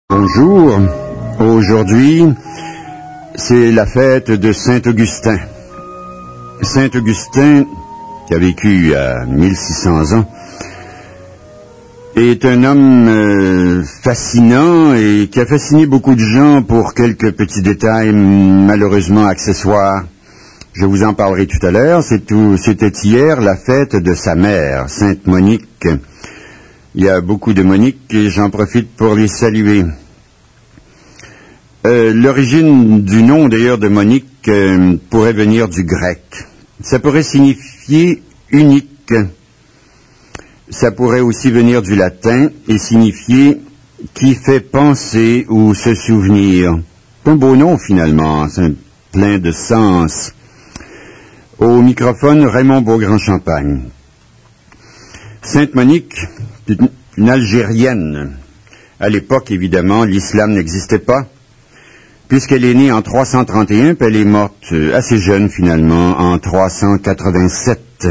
Bonjour, aujourd'hui c'est la fête de Saint-Augustin. Saint-Augustin, qui a vécu à 1600 ans, est un homme fascinant et qui a fasciné beaucoup de gens pour quelques petits détails malheureusement accessoires. Je vous en parlerai tout à l'heure. C'était hier la fête de sa mère, Sainte Monique. Il y a beaucoup de Moniques et j'en profite pour les saluer. L'origine du nom d'ailleurs de Monique pourrait venir du grec. Ça pourrait signifier unique. Ça pourrait aussi venir du latin et signifier qui fait penser ou se souvenir. C'est un beau nom finalement, c'est plein de sens. Au microphone, Raymond Beaugrand-Champagne. Sainte Monique, une Algérienne. À l'époque, évidemment, l'islam n'existait pas, puisqu'elle est née en 331, puis elle est morte assez jeune, finalement, en 387.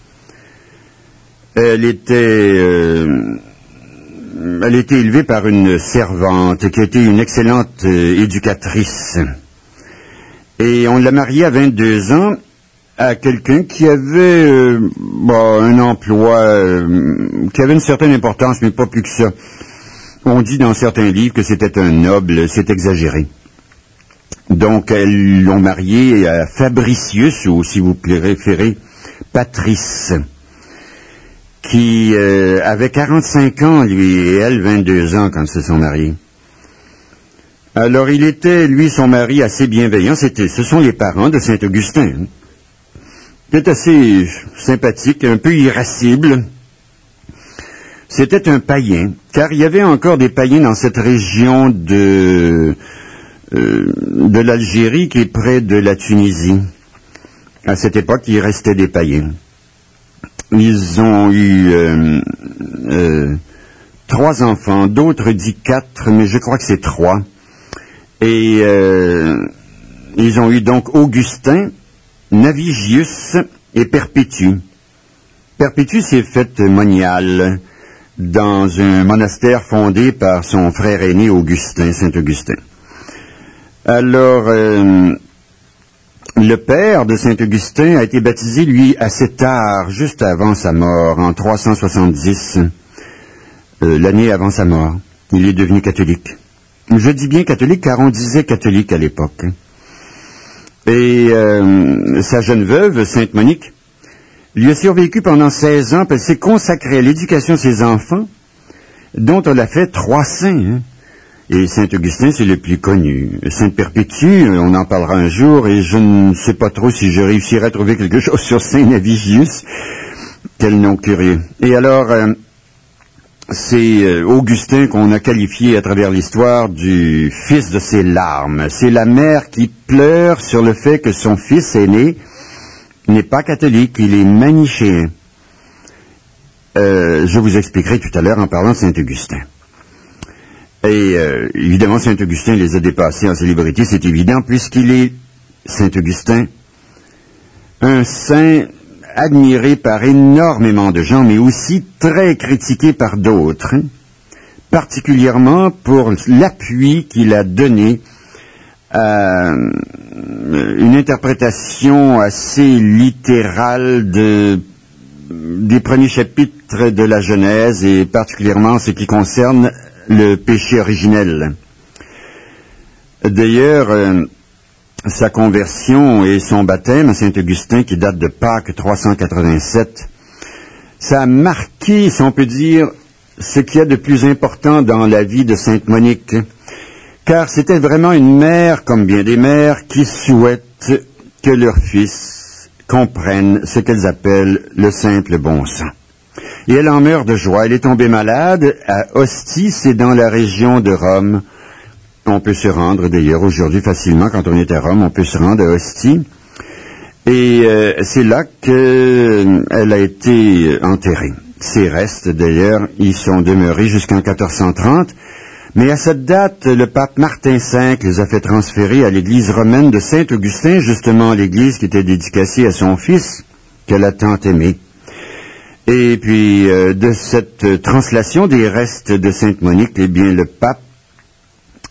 Elle était élevée par une servante qui était une excellente éducatrice. Et on l'a mariée à 22 ans à quelqu'un qui avait un emploi qui avait une certaine importance, mais pas plus que ça. On dit dans certains livres que c'était un noble, c'est exagéré. Donc, elles l'ont marié à Fabricius, ou si vous préférez, Patrice, qui avait 45 ans, lui, et elle, 22 ans quand ils se sont mariés. Alors, il était, lui, son mari, assez bienveillant. Ce sont les parents de Saint-Augustin. Il était assez sympathique, un peu irascible. C'était un païen, car il y avait encore des païens dans cette région de l'Algérie qui est près de la Tunisie. À cette époque, il restait des païens. Ils ont eu 3 enfants, d'autres disent 4, mais je crois que c'est 3. Et ils ont eu donc Augustin, Navigius et Perpétue. Perpétue s'est faite moniale dans un monastère fondé par son frère aîné Augustin, Saint-Augustin. Alors, le père de Saint-Augustin a été baptisé, lui, assez tard, juste avant sa mort, en 370, l'année avant sa mort. Il est devenu catholique. Je dis bien catholique car on disait catholique à l'époque. Et sa jeune veuve, Sainte Monique, lui a survécu pendant 16 ans, parce qu'elle s'est consacrée à l'éducation de ses enfants, dont elle a fait 3 saints. Et Saint-Augustin, c'est le plus connu. Sainte Perpétue, on en parlera un jour, et je ne sais pas trop si je réussirai à trouver quelque chose sur Saint Navigius. Quel nom curieux. Et alors, c'est Augustin qu'on a qualifié à travers l'histoire du fils de ses larmes. C'est la mère qui pleure sur le fait que son fils aîné n'est pas catholique, il est manichéen. Je vous expliquerai tout à l'heure en parlant de Saint-Augustin. Et évidemment, Saint-Augustin les a dépassés en célébrité, c'est évident, puisqu'il est, Saint-Augustin, un saint admiré par énormément de gens, mais aussi très critiqué par d'autres, particulièrement pour l'appui qu'il a donné à une interprétation assez littérale des premiers chapitres de la Genèse, et particulièrement ce qui concerne le péché originel. D'ailleurs, sa conversion et son baptême à Saint-Augustin, qui date de Pâques 387, ça a marqué, si on peut dire, ce qu'il y a de plus important dans la vie de Sainte Monique, car c'était vraiment une mère, comme bien des mères, qui souhaitent que leurs fils comprennent ce qu'elles appellent le simple bon sens. Et elle en meurt de joie. Elle est tombée malade à Ostie, c'est dans la région de Rome. On peut se rendre d'ailleurs aujourd'hui facilement, quand on est à Rome, on peut se rendre à Ostie. Et c'est là qu'elle a été enterrée. Ses restes d'ailleurs y sont demeurés jusqu'en 1430. Mais à cette date, le pape Martin V les a fait transférer à l'église romaine de Saint-Augustin, justement l'église qui était dédicacée à son fils, qu'elle a tant aimé. Et puis, de cette translation des restes de Sainte Monique, eh bien, le pape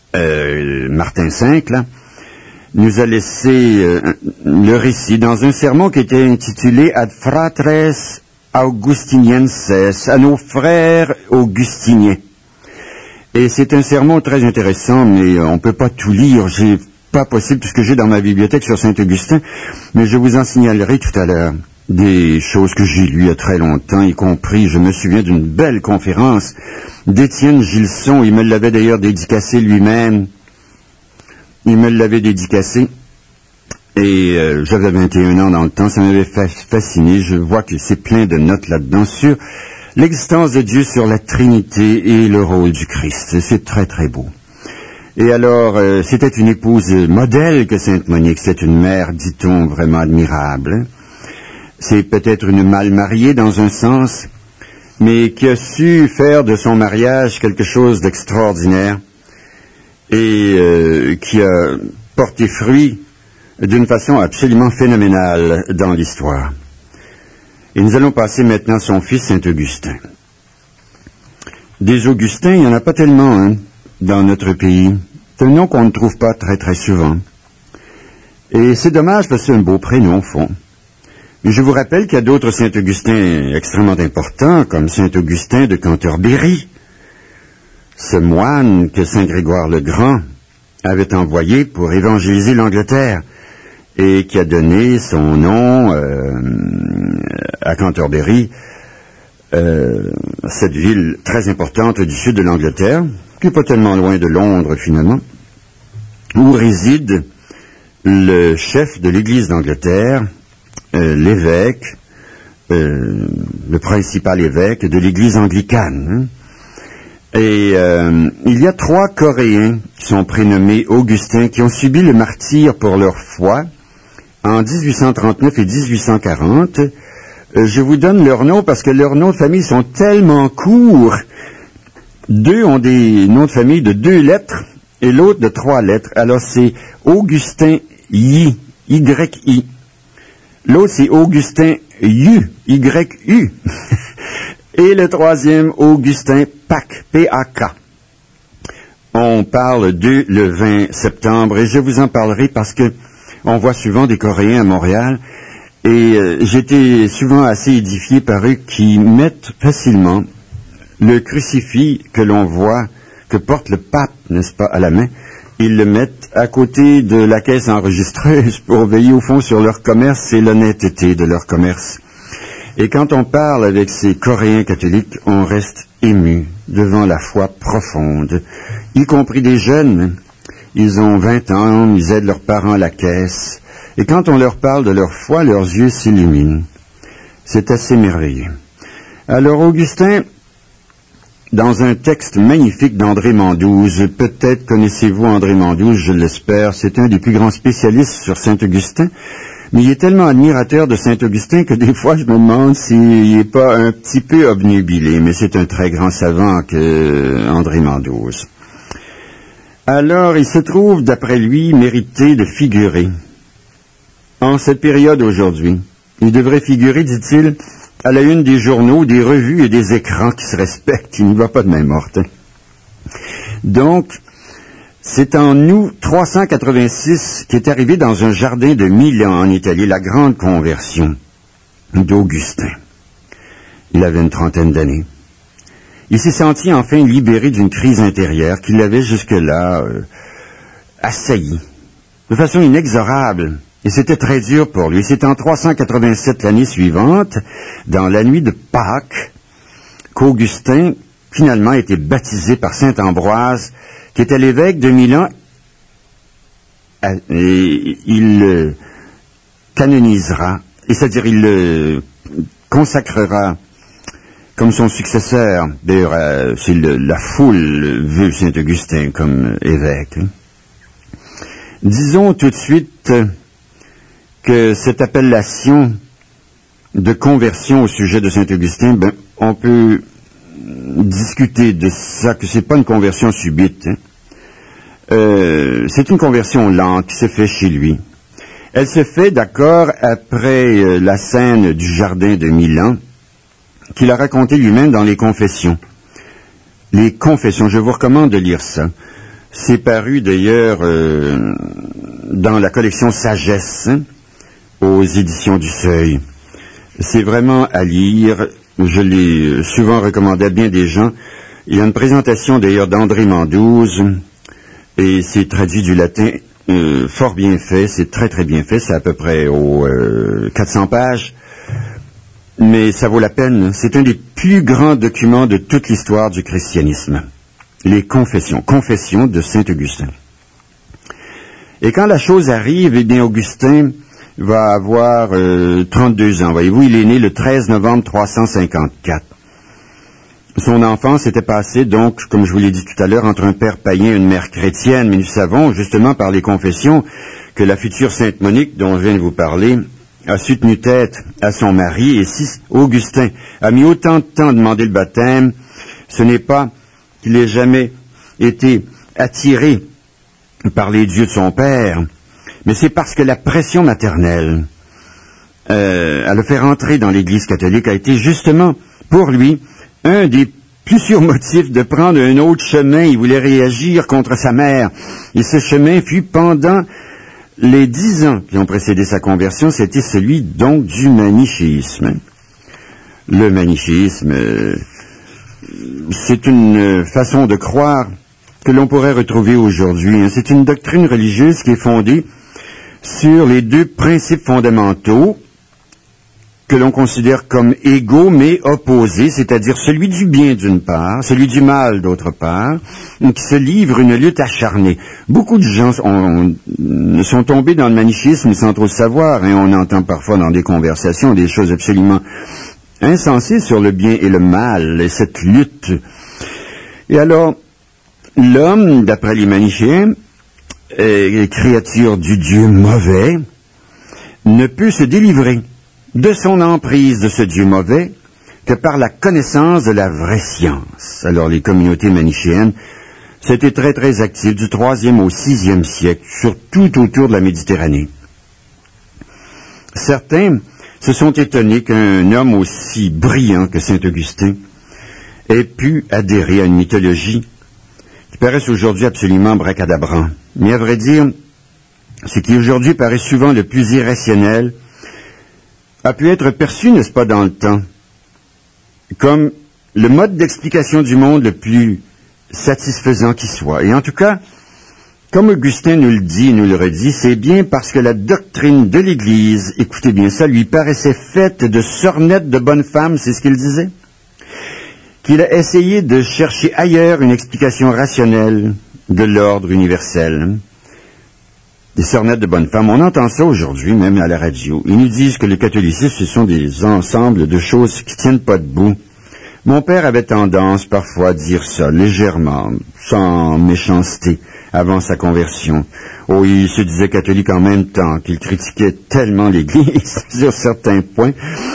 Martin V, là, nous a laissé le récit dans un sermon qui était intitulé Ad fratres Augustinienses, à nos frères augustiniens. Et c'est un sermon très intéressant, mais on ne peut pas tout lire. C'est pas possible, tout ce que j'ai dans ma bibliothèque sur Saint-Augustin, mais je vous en signalerai tout à l'heure des choses que j'ai lues il y a très longtemps, y compris, je me souviens d'une belle conférence d'Étienne Gilson. Il me l'avait d'ailleurs dédicacé lui-même. Il me l'avait dédicacé. Et j'avais 21 ans dans le temps, ça m'avait fasciné. Je vois que c'est plein de notes là-dedans sur l'existence de Dieu, sur la Trinité et le rôle du Christ. C'est très très beau. Et alors, c'était une épouse modèle que Sainte Monique. C'est une mère, dit-on, vraiment admirable. C'est peut-être une mal mariée dans un sens, mais qui a su faire de son mariage quelque chose d'extraordinaire et qui a porté fruit d'une façon absolument phénoménale dans l'histoire. Et nous allons passer maintenant à son fils Saint-Augustin. Des Augustins, il n'y en a pas tellement, hein, dans notre pays. C'est un nom qu'on ne trouve pas très très souvent. Et c'est dommage parce que c'est un beau prénom au fond. Mais je vous rappelle qu'il y a d'autres Saint-Augustins extrêmement importants, comme Saint-Augustin de Cantorbéry, ce moine que Saint Grégoire le Grand avait envoyé pour évangéliser l'Angleterre et qui a donné son nom à Cantorbéry, cette ville très importante du sud de l'Angleterre, qui n'est pas tellement loin de Londres finalement, où réside le chef de l'Église d'Angleterre, l'évêque, le principal évêque de l'Église anglicane. Et il y a 3 Coréens qui sont prénommés Augustins, qui ont subi le martyre pour leur foi en 1839 et 1840. Je vous donne leurs noms parce que leurs noms de famille sont tellement courts. 2 ont des noms de famille de 2 lettres et l'autre de 3 lettres. Alors c'est Augustin Y, Y-I. L'autre, c'est Augustin Yu, Y-U. Et le troisième, Augustin Pac, P-A-K. On parle d'eux le 20 septembre et je vous en parlerai parce que on voit souvent des Coréens à Montréal et j'étais souvent assez édifié par eux qui mettent facilement le crucifix que l'on voit, que porte le pape, n'est-ce pas, à la main. Ils le mettent à côté de la caisse enregistreuse pour veiller au fond sur leur commerce et l'honnêteté de leur commerce. Et quand on parle avec ces Coréens catholiques, on reste ému devant la foi profonde, y compris des jeunes. Ils ont 20 ans, ils aident leurs parents à la caisse. Et quand on leur parle de leur foi, leurs yeux s'illuminent. C'est assez merveilleux. Alors Augustin, dans un texte magnifique d'André Mandouze, peut-être connaissez-vous André Mandouze, je l'espère, c'est un des plus grands spécialistes sur Saint-Augustin, mais il est tellement admirateur de Saint-Augustin que des fois je me demande s'il n'est pas un petit peu obnubilé, mais c'est un très grand savant que André Mandouze. Alors il se trouve, d'après lui, mérité de figurer en cette période aujourd'hui. Il devrait figurer, dit-il, à la une des journaux, des revues et des écrans qui se respectent. Il n'y va pas de main morte. Donc, c'est en août 386 qu'est arrivé dans un jardin de Milan, en Italie, la grande conversion d'Augustin. Il avait une 30aine d'années. Il s'est senti enfin libéré d'une crise intérieure qui l'avait jusque-là assailli, de façon inexorable. Et c'était très dur pour lui. C'est en 387 l'année suivante, dans la nuit de Pâques, qu'Augustin, finalement, a été baptisé par saint Ambroise, qui était l'évêque de Milan, et il le canonisera, et c'est-à-dire il le consacrera comme son successeur. D'ailleurs, c'est la foule veut saint Augustin comme évêque. Disons tout de suite que cette appellation de conversion au sujet de Saint-Augustin, on peut discuter de ça, que c'est pas une conversion subite. C'est une conversion lente qui se fait chez lui. Elle se fait, d'accord, après la scène du jardin de Milan, qu'il a raconté lui-même dans les Confessions. Les Confessions, je vous recommande de lire ça. C'est paru d'ailleurs dans la collection Sagesse, aux éditions du Seuil. C'est vraiment à lire. Je l'ai souvent recommandé à bien des gens. Il y a une présentation d'ailleurs d'André Mandouze, et c'est traduit du latin, fort bien fait, c'est très très bien fait, c'est à peu près aux 400 pages, mais ça vaut la peine. C'est un des plus grands documents de toute l'histoire du christianisme. Les Confessions de Saint-Augustin. Et quand la chose arrive, eh bien Augustin va avoir 32 ans. Voyez-vous, il est né le 13 novembre 354. Son enfance était passée, donc, comme je vous l'ai dit tout à l'heure, entre un père païen et une mère chrétienne. Mais nous savons, justement, par les confessions, que la future Sainte Monique, dont je viens de vous parler, a su tenir tête à son mari. Et si Augustin a mis autant de temps à demander le baptême, ce n'est pas qu'il ait jamais été attiré par les dieux de son père, mais c'est parce que la pression maternelle à le faire entrer dans l'Église catholique a été justement, pour lui, un des plus sûrs motifs de prendre un autre chemin. Il voulait réagir contre sa mère. Et ce chemin fut pendant les 10 ans qui ont précédé sa conversion, c'était celui donc du manichéisme. Le manichéisme, c'est une façon de croire que l'on pourrait retrouver aujourd'hui. C'est une doctrine religieuse qui est fondée sur les deux principes fondamentaux que l'on considère comme égaux mais opposés, c'est-à-dire celui du bien d'une part, celui du mal d'autre part, qui se livre une lutte acharnée. Beaucoup de gens sont tombés dans le manichéisme sans trop le savoir, et on entend parfois dans des conversations des choses absolument insensées sur le bien et le mal, et cette lutte. Et alors, l'homme, d'après les manichéens, créature du Dieu mauvais, ne peut se délivrer de son emprise de ce Dieu mauvais que par la connaissance de la vraie science. Alors les communautés manichéennes, c'était très très actif du 3e au 6e siècle, surtout autour de la Méditerranée. Certains se sont étonnés qu'un homme aussi brillant que saint Augustin ait pu adhérer à une mythologie qui paraît aujourd'hui absolument bracadabrant. Mais à vrai dire, ce qui aujourd'hui paraît souvent le plus irrationnel a pu être perçu, n'est-ce pas, dans le temps, comme le mode d'explication du monde le plus satisfaisant qui soit. Et en tout cas, comme Augustin nous le dit, nous le redit, c'est bien parce que la doctrine de l'Église, écoutez bien ça, lui paraissait faite de sornettes de bonnes femmes, c'est ce qu'il disait, qu'il a essayé de chercher ailleurs une explication rationnelle de l'ordre universel. Des sornettes de bonnes femmes, on entend ça aujourd'hui, même à la radio. Ils nous disent que le catholicisme, ce sont des ensembles de choses qui tiennent pas debout. Mon père avait tendance parfois à dire ça, légèrement, sans méchanceté, avant sa conversion. Oh, il se disait catholique en même temps, qu'il critiquait tellement l'Église sur certains points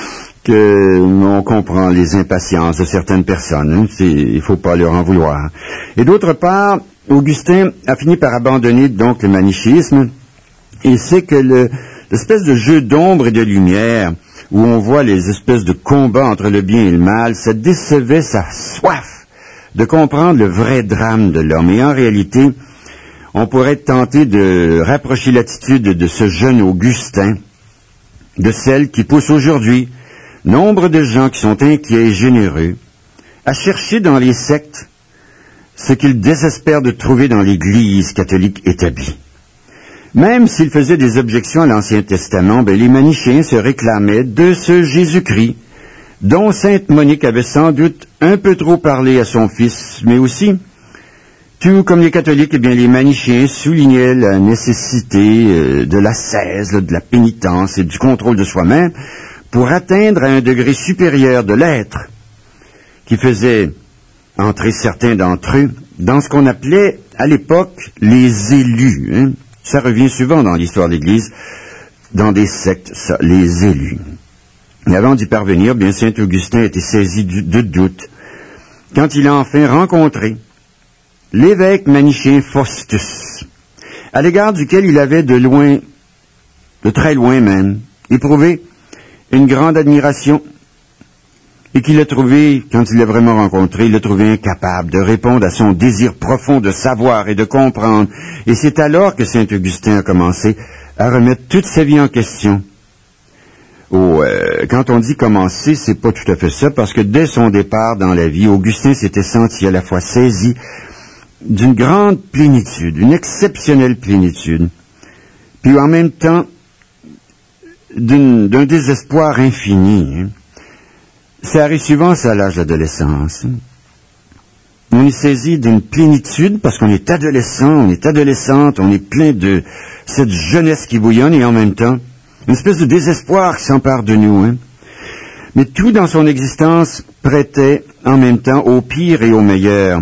que on comprend les impatiences de certaines personnes. Il faut pas leur en vouloir. Et d'autre part, Augustin a fini par abandonner donc le manichéisme, et c'est que l'espèce de jeu d'ombre et de lumière, où on voit les espèces de combats entre le bien et le mal, ça décevait sa soif de comprendre le vrai drame de l'homme. Et en réalité, on pourrait tenter de rapprocher l'attitude de ce jeune Augustin de celle qui pousse aujourd'hui nombre de gens qui sont inquiets et généreux à chercher dans les sectes ce qu'ils désespèrent de trouver dans l'Église catholique établie. Même s'ils faisaient des objections à l'Ancien Testament, les manichéens se réclamaient de ce Jésus-Christ, dont sainte Monique avait sans doute un peu trop parlé à son fils, mais aussi, tout comme les catholiques, les manichéens soulignaient la nécessité de l'ascèse, de la pénitence et du contrôle de soi-même pour atteindre à un degré supérieur de l'être, qui faisait entrer certains d'entre eux dans ce qu'on appelait à l'époque les élus. Ça revient souvent dans l'histoire de l'Église, dans des sectes, ça, les élus. Et avant d'y parvenir, saint Augustin était saisi de doute quand il a enfin rencontré l'évêque manichéen Faustus, à l'égard duquel il avait de très loin même, éprouvé une grande admiration. et qu'il l'a trouvé, quand il l'a vraiment rencontré, il l'a trouvé incapable de répondre à son désir profond de savoir et de comprendre. Et c'est alors que saint Augustin a commencé à remettre toute sa vie en question. Quand on dit commencer, c'est pas tout à fait ça, parce que dès son départ dans la vie, Augustin s'était senti à la fois saisi d'une grande plénitude, une exceptionnelle plénitude, puis en même temps d'un désespoir infini. Ça arrive souvent, ça, à l'âge d'adolescence. On est saisi d'une plénitude parce qu'on est adolescent, on est adolescente, on est plein de cette jeunesse qui bouillonne et en même temps, une espèce de désespoir qui s'empare de nous. Mais tout dans son existence prêtait en même temps au pire et au meilleur.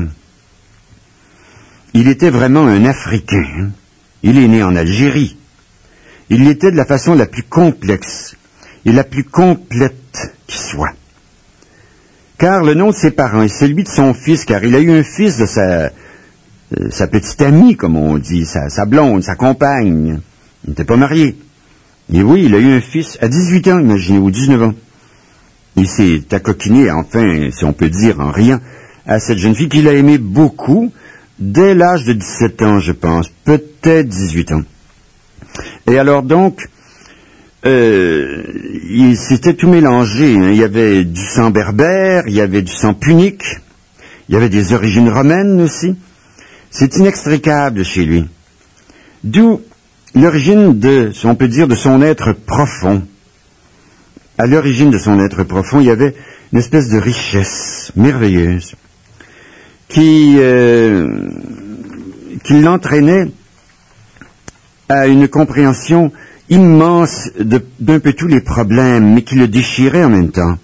Il était vraiment un Africain. Il est né en Algérie. Il l'était de la façon la plus complexe et la plus complète qui soit. Car le nom de ses parents est celui de son fils, car il a eu un fils de sa petite amie, comme on dit, sa blonde, sa compagne. Il n'était pas marié. Et oui, il a eu un fils à 18 ans, imaginez, ou 19 ans. Il s'est accoquiné, enfin, si on peut dire, en riant, à cette jeune fille qu'il a aimée beaucoup, dès l'âge de 17 ans, je pense, peut-être 18 ans. Et alors donc, il s'était tout mélangé. Il y avait du sang berbère, il y avait du sang punique, il y avait des origines romaines aussi. C'est inextricable chez lui. D'où l'origine on peut dire, de son être profond. À l'origine de son être profond, il y avait une espèce de richesse merveilleuse qui l'entraînait à une compréhension immense d'un peu tous les problèmes, mais qui le déchirait en même temps.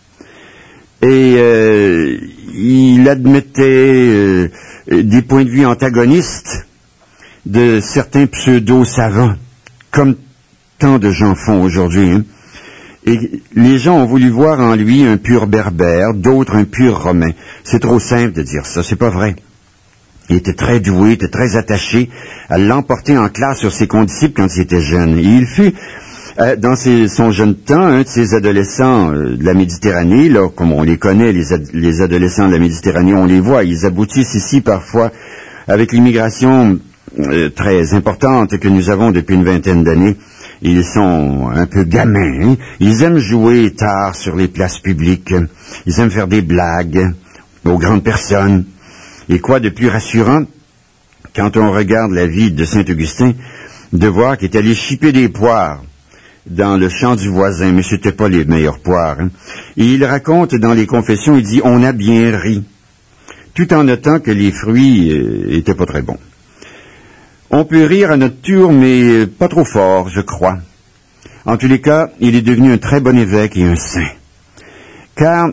Et il admettait des points de vue antagonistes de certains pseudo-savants, comme tant de gens font aujourd'hui. Et les gens ont voulu voir en lui un pur berbère, d'autres un pur romain. C'est trop simple de dire ça, c'est pas vrai. Il était très doué, était très attaché à l'emporter en classe sur ses condisciples quand il était jeune. Et il fut, dans son jeune temps, un de ces adolescents de la Méditerranée, là, comme on les connaît, les adolescents de la Méditerranée, on les voit, ils aboutissent ici parfois avec l'immigration très importante que nous avons depuis une vingtaine d'années. Ils sont un peu gamins, hein? Ils aiment jouer tard sur les places publiques, ils aiment faire des blagues aux grandes personnes. Et quoi de plus rassurant, quand on regarde la vie de saint Augustin, de voir qu'il est allé chipper des poires dans le champ du voisin, mais c'était pas les meilleures poires. Hein? Et il raconte dans les confessions, il dit « on a bien ri », tout en notant que les fruits étaient pas très bons. On peut rire à notre tour, mais pas trop fort, je crois. En tous les cas, il est devenu un très bon évêque et un saint. Car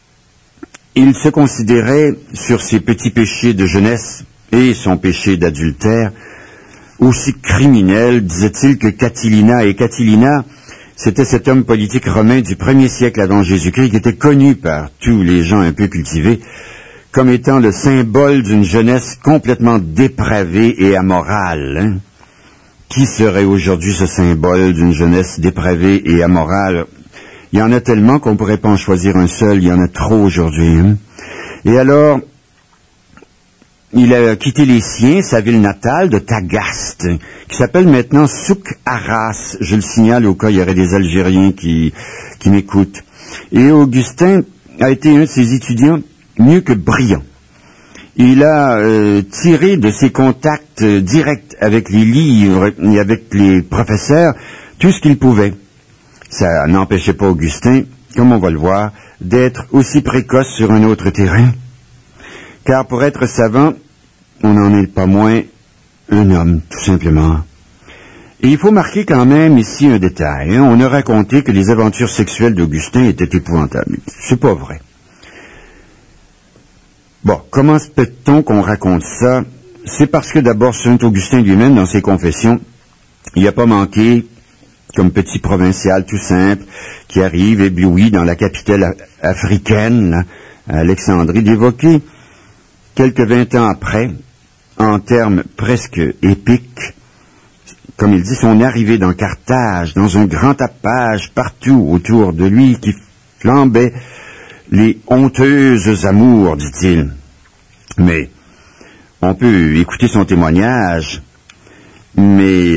il se considérait, sur ses petits péchés de jeunesse et son péché d'adultère, aussi criminel, disait-il, que Catilina. Et Catilina, c'était cet homme politique romain du 1er siècle avant Jésus-Christ, qui était connu par tous les gens un peu cultivés, comme étant le symbole d'une jeunesse complètement dépravée et amorale. Hein? Qui serait aujourd'hui ce symbole d'une jeunesse dépravée et amorale? Il y en a tellement qu'on ne pourrait pas en choisir un seul, il y en a trop aujourd'hui. Hein? Et alors, il a quitté les siens, sa ville natale de Tagaste, qui s'appelle maintenant Souk Arras. Je le signale au cas où il y aurait des Algériens qui m'écoutent. Et Augustin a été un de ses étudiants mieux que brillant. Il a tiré de ses contacts directs avec les livres et avec les professeurs tout ce qu'il pouvait. Ça n'empêchait pas Augustin, comme on va le voir, d'être aussi précoce sur un autre terrain. Car pour être savant, on n'en est pas moins un homme, tout simplement. Et il faut marquer quand même ici un détail. Hein. On a raconté que les aventures sexuelles d'Augustin étaient épouvantables. C'est pas vrai. Bon, comment se peut-on qu'on raconte ça? C'est parce que d'abord, saint Augustin lui-même, dans ses confessions, il n'a pas manqué, comme petit provincial tout simple, qui arrive ébloui dans la capitale africaine, là, à Alexandrie, d'évoquer, quelques 20 ans après, en termes presque épiques, comme il dit, son arrivée dans Carthage, dans un grand tapage partout autour de lui qui flambait les honteuses amours, dit-il. Mais on peut écouter son témoignage, mais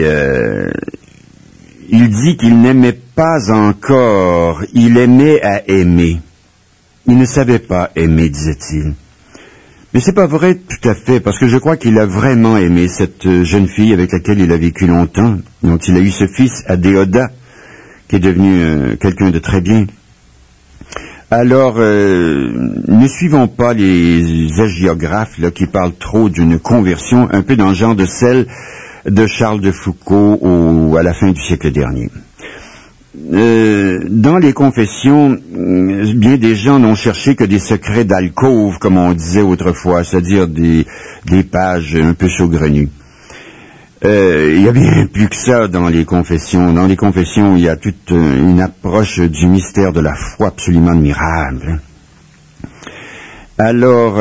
il dit qu'il n'aimait pas encore, il aimait à aimer. Il ne savait pas aimer, disait-il. Mais c'est pas vrai tout à fait, parce que je crois qu'il a vraiment aimé cette jeune fille avec laquelle il a vécu longtemps, dont il a eu ce fils, Adéoda, qui est devenu quelqu'un de très bien. Alors, ne suivons pas les hagiographes là, qui parlent trop d'une conversion, un peu dans le genre de celle de Charles de Foucault à la fin du siècle dernier. Dans les confessions, bien des gens n'ont cherché que des secrets d'alcôve, comme on disait autrefois, c'est-à-dire des pages un peu saugrenues. Il y a bien plus que ça dans les confessions. Dans les confessions, il y a toute une approche du mystère de la foi absolument admirable. Alors,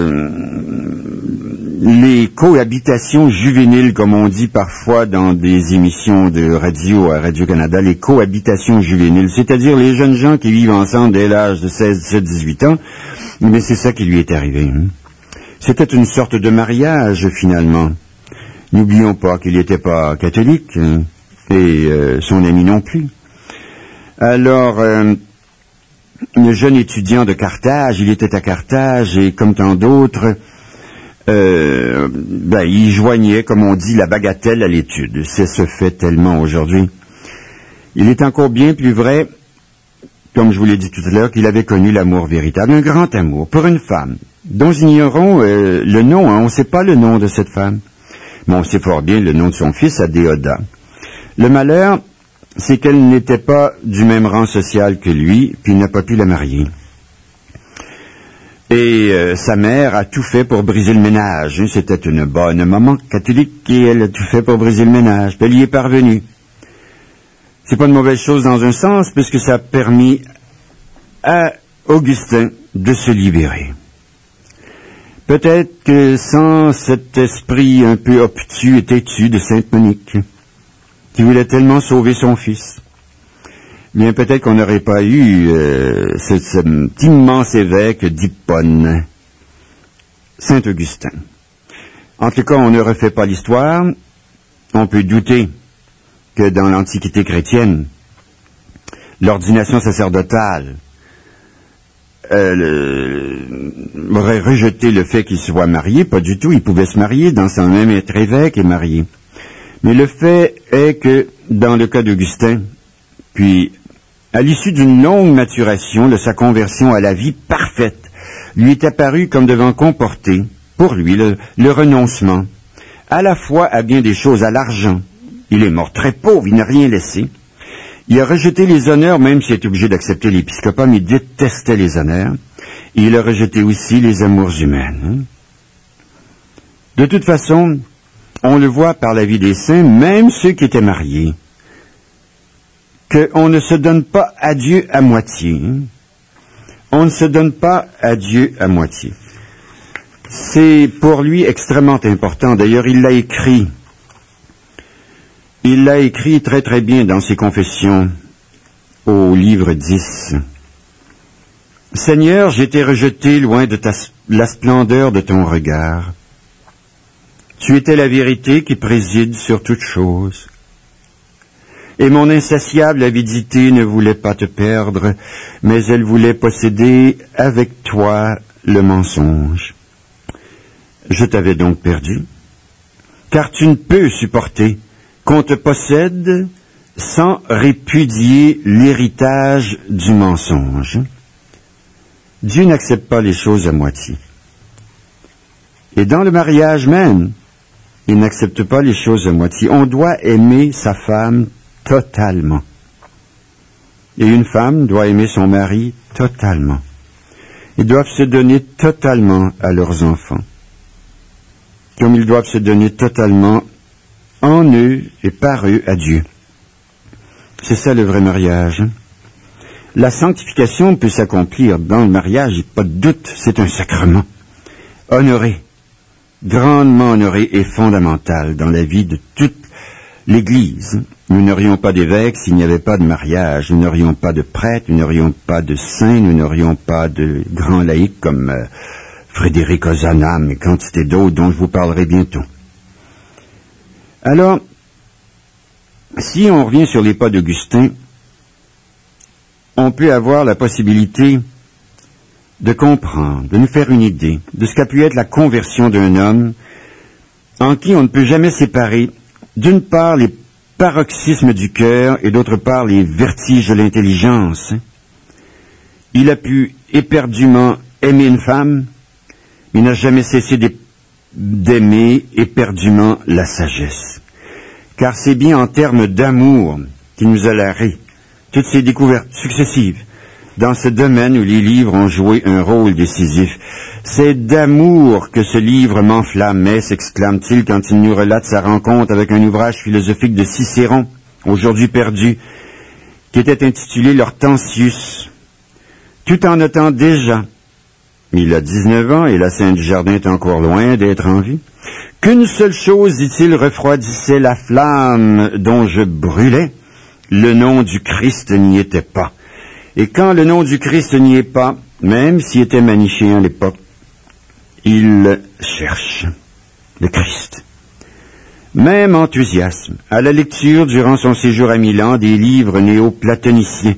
les cohabitations juvéniles, comme on dit parfois dans des émissions de radio à Radio-Canada, les cohabitations juvéniles, c'est-à-dire les jeunes gens qui vivent ensemble dès l'âge de 16, 17, 18 ans, mais c'est ça qui lui est arrivé. C'était une sorte de mariage, finalement. N'oublions pas qu'il n'était pas catholique, et son ami non plus. Alors, un jeune étudiant de Carthage, il était à Carthage, et comme tant d'autres, il joignait, comme on dit, la bagatelle à l'étude. C'est ce fait tellement aujourd'hui. Il est encore bien plus vrai, comme je vous l'ai dit tout à l'heure, qu'il avait connu l'amour véritable, un grand amour pour une femme, dont nous ignorons le nom, on ne sait pas le nom de cette femme. Mais on sait fort bien le nom de son fils, Adéoda. Le malheur, c'est qu'elle n'était pas du même rang social que lui, puis il n'a pas pu la marier. Et sa mère a tout fait pour briser le ménage. C'était une bonne maman catholique et elle a tout fait pour briser le ménage. Puis elle y est parvenue. C'est pas une mauvaise chose dans un sens, puisque ça a permis à Augustin de se libérer. Peut-être que sans cet esprit un peu obtus et têtu de Sainte Monique, qui voulait tellement sauver son fils, bien peut-être qu'on n'aurait pas eu cet immense évêque d'Hippone, Saint Augustin. En tout cas, on ne refait pas l'histoire. On peut douter que dans l'Antiquité chrétienne, l'ordination sacerdotale aurait rejeté le fait qu'il soit marié, pas du tout, il pouvait se marier, dans son même être évêque et marié. Mais le fait est que, dans le cas d'Augustin, puis, à l'issue d'une longue maturation de sa conversion à la vie parfaite, lui est apparu comme devant comporter, pour lui, le renoncement, à la fois à bien des choses, à l'argent. Il est mort très pauvre, il n'a rien laissé. Il a rejeté les honneurs, même s'il est obligé d'accepter l'épiscopat, mais il détestait les honneurs. Et il a rejeté aussi les amours humaines. De toute façon, on le voit par la vie des saints, même ceux qui étaient mariés, qu'on ne se donne pas à Dieu à moitié. On ne se donne pas à Dieu à moitié. C'est pour lui extrêmement important. D'ailleurs, il l'a écrit. Il l'a écrit très très bien dans ses confessions au livre 10. « Seigneur, j'ai été rejeté loin de la splendeur de ton regard. Tu étais la vérité qui préside sur toute chose. Et mon insatiable avidité ne voulait pas te perdre, mais elle voulait posséder avec toi le mensonge. Je t'avais donc perdu, car tu ne peux supporter qu'on te possède sans répudier l'héritage du mensonge. Dieu n'accepte pas les choses à moitié. Et dans le mariage même, il n'accepte pas les choses à moitié. On doit aimer sa femme totalement. Et une femme doit aimer son mari totalement. Ils doivent se donner totalement à leurs enfants, comme ils doivent se donner totalement en eux et par eux à Dieu. C'est ça le vrai mariage. La sanctification peut s'accomplir dans le mariage, pas de doute, c'est un sacrement. Honoré, grandement honoré et fondamental dans la vie de toute l'Église. Nous n'aurions pas d'évêque s'il n'y avait pas de mariage. Nous n'aurions pas de prêtre, nous n'aurions pas de saints, nous n'aurions pas de grands laïcs comme Frédéric Ozanam et quantité d'autres dont je vous parlerai bientôt. Alors, si on revient sur les pas d'Augustin, on peut avoir la possibilité de comprendre, de nous faire une idée de ce qu'a pu être la conversion d'un homme en qui on ne peut jamais séparer, d'une part, les paroxysmes du cœur et d'autre part, les vertiges de l'intelligence. Il a pu éperdument aimer une femme, mais il n'a jamais cessé d'aimer éperdument la sagesse. Car c'est bien en termes d'amour qu'il nous a narré toutes ces découvertes successives dans ce domaine où les livres ont joué un rôle décisif. C'est d'amour que ce livre m'enflammait, s'exclame-t-il quand il nous relate sa rencontre avec un ouvrage philosophique de Cicéron, aujourd'hui perdu, qui était intitulé l'Hortensius, tout en notant déjà, il a 19 ans et la Saint-Dujardin est encore loin d'être en vie, qu'une seule chose, dit-il, refroidissait la flamme dont je brûlais, le nom du Christ n'y était pas. Et quand le nom du Christ n'y est pas, même s'il était manichéen à l'époque, il cherche le Christ. Même enthousiasme à la lecture durant son séjour à Milan des livres néo-platoniciens.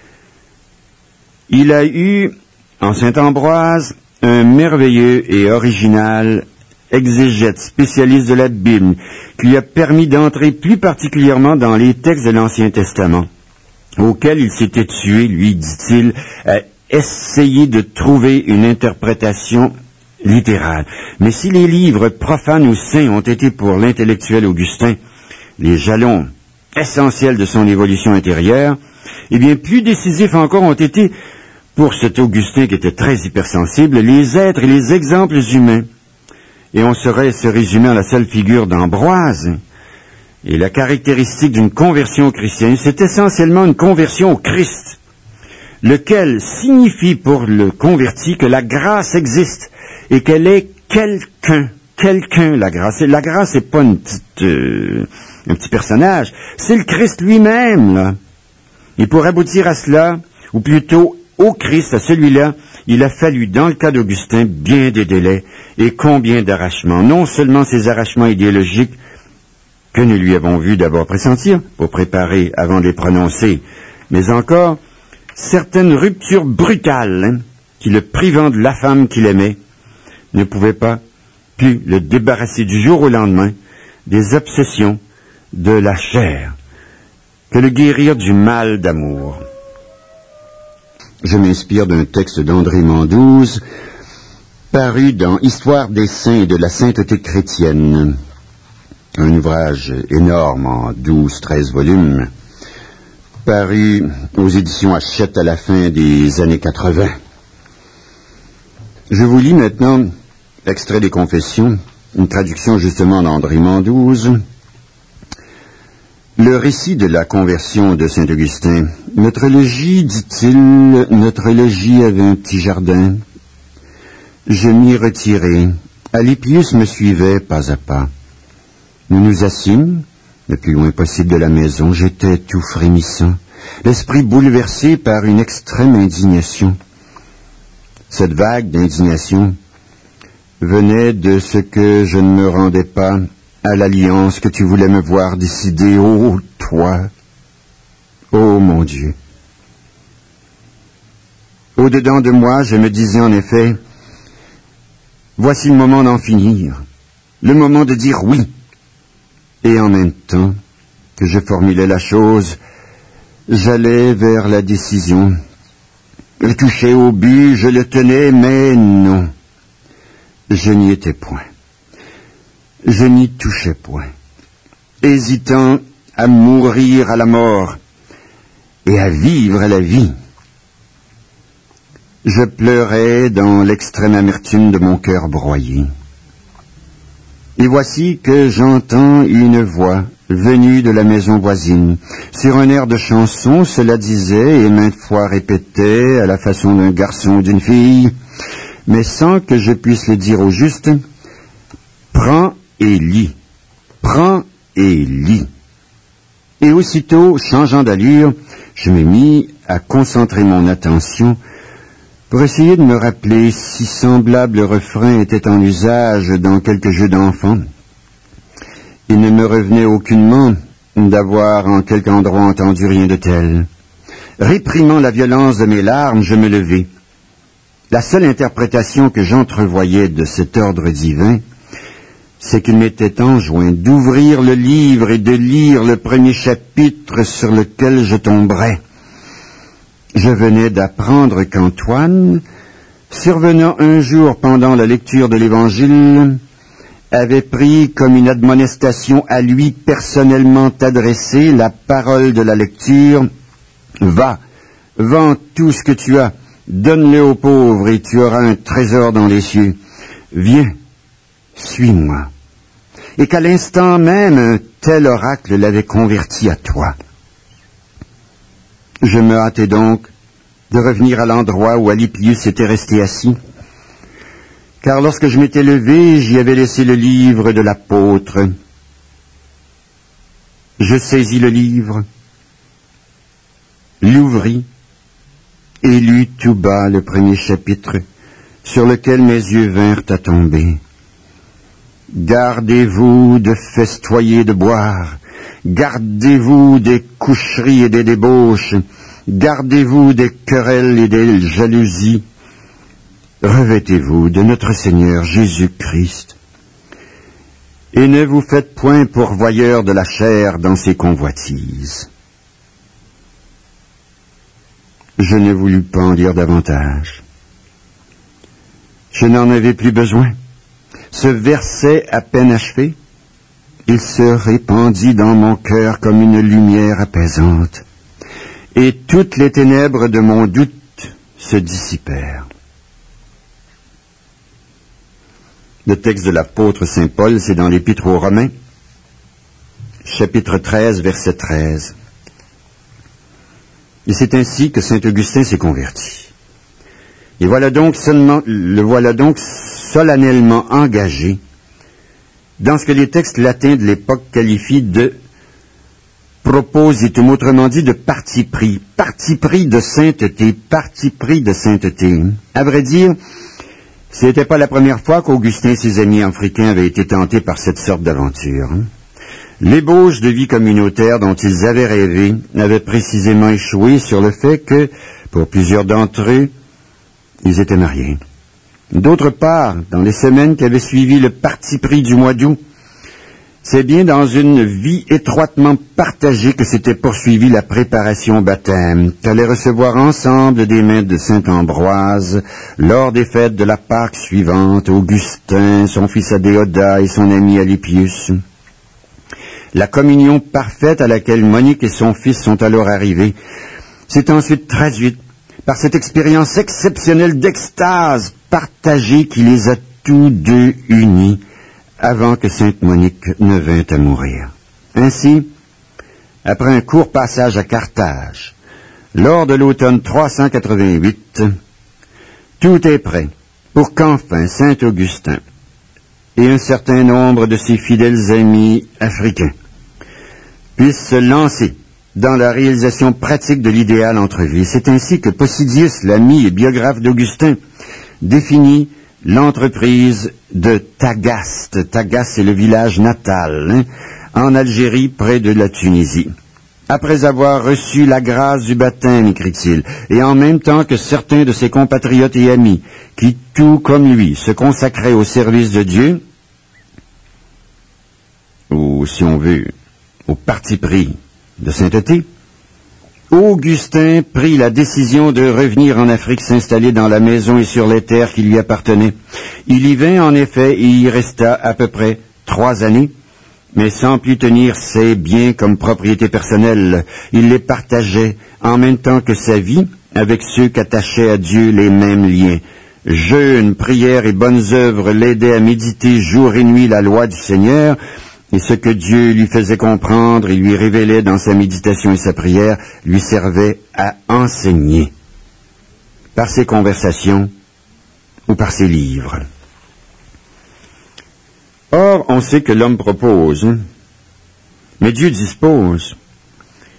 Il a eu, en Saint-Ambroise, un merveilleux et original exégète, spécialiste de la Bible, qui lui a permis d'entrer plus particulièrement dans les textes de l'Ancien Testament, auxquels il s'était tué, lui, dit-il, à essayer de trouver une interprétation littérale. Mais si les livres profanes ou saints ont été pour l'intellectuel Augustin les jalons essentiels de son évolution intérieure, eh bien, plus décisifs encore ont été, pour cet Augustin qui était très hypersensible, les êtres et les exemples humains. Et on saurait se résumer en la seule figure d'Ambroise. Et la caractéristique d'une conversion au christianisme, c'est essentiellement une conversion au Christ, lequel signifie pour le converti que la grâce existe et qu'elle est quelqu'un, la grâce. Et la grâce, c'est pas un petit personnage, c'est le Christ lui-même, là. Et pour aboutir à cela, ou plutôt au Christ, à celui-là, il a fallu, dans le cas d'Augustin, bien des délais et combien d'arrachements. Non seulement ces arrachements idéologiques que nous lui avons vu d'abord pressentir, pour préparer avant de les prononcer, mais encore certaines ruptures brutales qui, le privant de la femme qu'il aimait, ne pouvaient pas plus le débarrasser du jour au lendemain des obsessions de la chair, que le guérir du mal d'amour. Je m'inspire d'un texte d'André Mandouze, paru dans Histoire des saints et de la sainteté chrétienne, un ouvrage énorme en 12-13 volumes, paru aux éditions Hachette à la fin des années 80. Je vous lis maintenant l'extrait des Confessions, une traduction justement d'André Mandouze. Le récit de la conversion de Saint-Augustin. Notre logis, dit-il, notre logis avait un petit jardin. Je m'y retirai. Alypius me suivait pas à pas. Nous nous assîmes, le plus loin possible de la maison. J'étais tout frémissant, l'esprit bouleversé par une extrême indignation. Cette vague d'indignation venait de ce que je ne me rendais pas à l'alliance que tu voulais me voir décider. Ô toi, ô mon Dieu. Au-dedans de moi, je me disais en effet, voici le moment d'en finir, le moment de dire oui. Et en même temps que je formulais la chose, j'allais vers la décision. Je touchais au but, je le tenais, mais non, je n'y étais point. Je n'y touchais point, hésitant à mourir à la mort et à vivre à la vie. Je pleurais dans l'extrême amertume de mon cœur broyé. Et voici que j'entends une voix venue de la maison voisine. Sur un air de chanson, cela disait et maintes fois répétait à la façon d'un garçon ou d'une fille, mais sans que je puisse le dire au juste, « Prends et lis, prends et lis. » Et aussitôt, changeant d'allure, je me mis à concentrer mon attention pour essayer de me rappeler si semblable refrain était en usage dans quelques jeux d'enfants. Il ne me revenait aucunement d'avoir en quelque endroit entendu rien de tel. Réprimant la violence de mes larmes, je me levai. La seule interprétation que j'entrevoyais de cet ordre divin, c'est qu'il m'était enjoint d'ouvrir le livre et de lire le premier chapitre sur lequel je tomberais. Je venais d'apprendre qu'Antoine, survenant un jour pendant la lecture de l'Évangile, avait pris comme une admonestation à lui personnellement adressée la parole de la lecture « Va, vends tout ce que tu as, donne-le aux pauvres et tu auras un trésor dans les cieux. Viens, suis-moi. » Et qu'à l'instant même, un tel oracle l'avait converti à toi. Je me hâtai donc de revenir à l'endroit où Alypius était resté assis, car lorsque je m'étais levé, j'y avais laissé le livre de l'apôtre. Je saisis le livre, l'ouvris et lus tout bas le premier chapitre, sur lequel mes yeux vinrent à tomber. Gardez-vous de festoyer, de boire, gardez-vous des coucheries et des débauches, gardez-vous des querelles et des jalousies. Revêtez-vous de notre Seigneur Jésus-Christ, et ne vous faites point pourvoyeur de la chair dans ses convoitises. Je ne voulus pas en dire davantage. Je n'en avais plus besoin. Ce verset à peine achevé, il se répandit dans mon cœur comme une lumière apaisante, et toutes les ténèbres de mon doute se dissipèrent. Le texte de l'apôtre saint Paul, c'est dans l'Épître aux Romains, chapitre 13, verset 13. Et c'est ainsi que saint Augustin s'est converti. Et le voilà donc solennellement engagé dans ce que les textes latins de l'époque qualifient de propositum, autrement dit de parti pris de sainteté, parti pris de sainteté. À vrai dire, ce n'était pas la première fois qu'Augustin et ses amis africains avaient été tentés par cette sorte d'aventure. L'ébauche de vie communautaire dont ils avaient rêvé avait précisément échoué sur le fait que, pour plusieurs d'entre eux, ils étaient mariés. D'autre part, dans les semaines qui avaient suivi le parti pris du mois d'août, c'est bien dans une vie étroitement partagée que s'était poursuivie la préparation au baptême, qu'allaient recevoir ensemble des mains de saint Ambroise, lors des fêtes de la Pâque suivante, Augustin, son fils Adéodat et son ami Alypius. La communion parfaite à laquelle Monique et son fils sont alors arrivés s'est ensuite traduite par cette expérience exceptionnelle d'extase partagée qui les a tous deux unis avant que sainte Monique ne vînt à mourir. Ainsi, après un court passage à Carthage, lors de l'automne 388, tout est prêt pour qu'enfin saint Augustin et un certain nombre de ses fidèles amis africains puissent se lancer dans la réalisation pratique de l'idéal entrevu. C'est ainsi que Posidius, l'ami et biographe d'Augustin, définit l'entreprise de Tagaste. Tagaste, c'est le village natal, en Algérie, près de la Tunisie. Après avoir reçu la grâce du baptême, écrit-il, et en même temps que certains de ses compatriotes et amis, qui, tout comme lui, se consacraient au service de Dieu, ou, si on veut, au parti pris de sainteté, Augustin prit la décision de revenir en Afrique s'installer dans la maison et sur les terres qui lui appartenaient. Il y vint en effet et y resta à peu près 3 années, mais sans plus tenir ses biens comme propriété personnelle. Il les partageait en même temps que sa vie avec ceux qu'attachaient à Dieu les mêmes liens. Jeûne, prière et bonnes œuvres l'aidaient à méditer jour et nuit la loi du Seigneur, et ce que Dieu lui faisait comprendre et lui révélait dans sa méditation et sa prière lui servait à enseigner, par ses conversations ou par ses livres. Or, on sait que l'homme propose, mais Dieu dispose.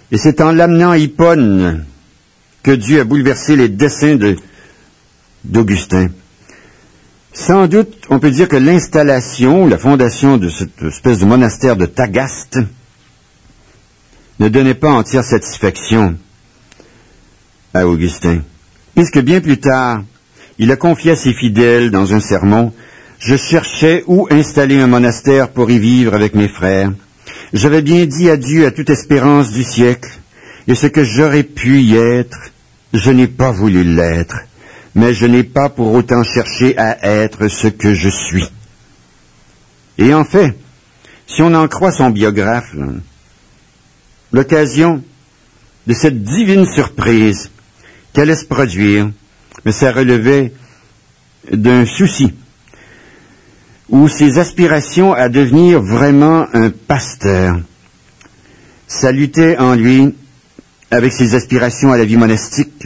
Et c'est en l'amenant à Hippone que Dieu a bouleversé les desseins d'Augustin. Sans doute, on peut dire que l'installation, la fondation de cette espèce de monastère de Tagaste ne donnait pas entière satisfaction à Augustin, puisque bien plus tard, il a confié à ses fidèles dans un sermon: « Je cherchais où installer un monastère pour y vivre avec mes frères. J'avais bien dit adieu à toute espérance du siècle, et ce que j'aurais pu y être, je n'ai pas voulu l'être, mais je n'ai pas pour autant cherché à être ce que je suis. » Et en fait, si on en croit son biographe, l'occasion de cette divine surprise qu'allait se produire, mais ça relevait d'un souci, ou ses aspirations à devenir vraiment un pasteur. Ça luttait en lui avec ses aspirations à la vie monastique.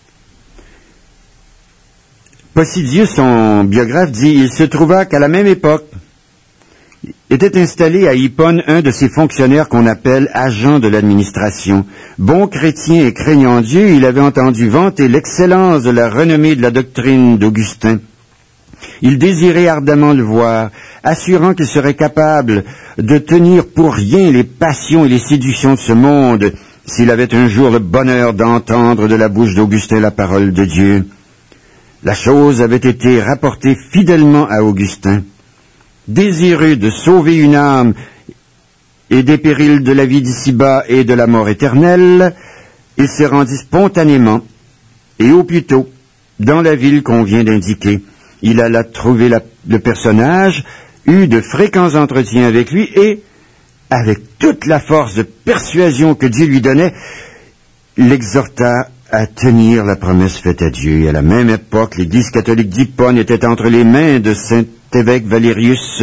Possidius, son biographe, dit: il se trouva qu'à la même époque était installé à Hippone un de ces fonctionnaires qu'on appelle agents de l'administration. Bon chrétien et craignant Dieu, il avait entendu vanter l'excellence de la renommée de la doctrine d'Augustin. Il désirait ardemment le voir, assurant qu'il serait capable de tenir pour rien les passions et les séductions de ce monde, s'il avait un jour le bonheur d'entendre de la bouche d'Augustin la parole de Dieu. La chose avait été rapportée fidèlement à Augustin. Désireux de sauver une âme et des périls de la vie d'ici-bas et de la mort éternelle, il se rendit spontanément, et au plus tôt, dans la ville qu'on vient d'indiquer. Il alla trouver le personnage, eut de fréquents entretiens avec lui, et, avec toute la force de persuasion que Dieu lui donnait, l'exhorta à tenir la promesse faite à Dieu. Et à la même époque, l'Église catholique d'Hippone était entre les mains de saint évêque Valérius.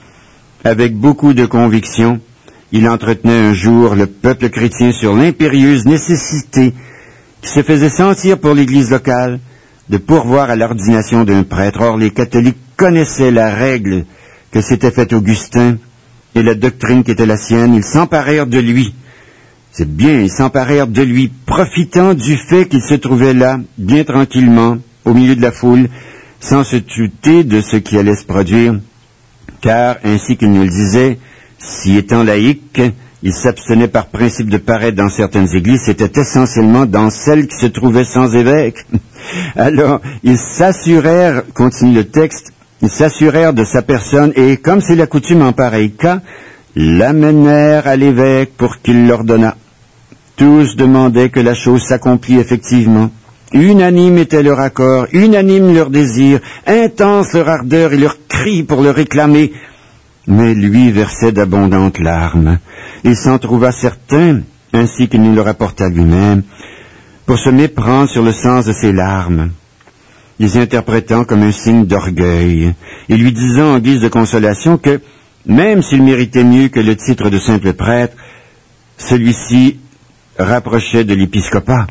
Avec beaucoup de conviction, il entretenait un jour le peuple chrétien sur l'impérieuse nécessité qui se faisait sentir pour l'Église locale de pourvoir à l'ordination d'un prêtre. Or, les catholiques connaissaient la règle que s'était faite Augustin et la doctrine qui était la sienne. Ils s'emparèrent de lui. C'est bien, ils s'emparèrent de lui, profitant du fait qu'il se trouvait là, bien tranquillement, au milieu de la foule, sans se douter de ce qui allait se produire, car, ainsi qu'il nous le disait, si étant laïque, il s'abstenait par principe de paraître dans certaines églises, c'était essentiellement dans celles qui se trouvaient sans évêque. Alors, ils s'assurèrent, continue le texte, ils s'assurèrent de sa personne, et comme c'est la coutume en pareil cas, l'amenèrent à l'évêque pour qu'il l'ordonnât. Tous demandaient que la chose s'accomplît effectivement. Unanime était leur accord, unanime leur désir, intense leur ardeur et leur cri pour le réclamer. Mais lui versait d'abondantes larmes. Il s'en trouva certain, ainsi qu'il nous le rapporta lui-même, pour se méprendre sur le sens de ses larmes, les interprétant comme un signe d'orgueil, et lui disant en guise de consolation que, même s'il méritait mieux que le titre de simple prêtre, celui-ci rapprochait de l'épiscopat.